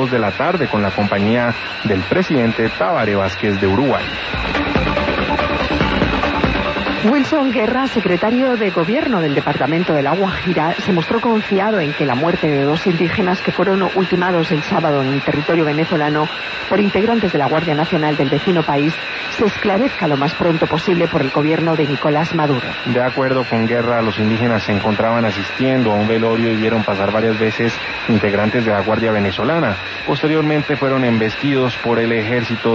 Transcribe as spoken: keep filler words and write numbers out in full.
dos de la tarde con la compañía del presidente Tabaré Vázquez de Uruguay. Wilson Guerra, secretario de Gobierno del Departamento de La Guajira, se mostró confiado en que la muerte de dos indígenas que fueron ultimados el sábado en el territorio venezolano por integrantes de la Guardia Nacional del vecino país se esclarezca lo más pronto posible por el gobierno de Nicolás Maduro. De acuerdo con Guerra, los indígenas se encontraban asistiendo a un velorio y vieron pasar varias veces integrantes de la Guardia venezolana. Posteriormente fueron embestidos por el ejército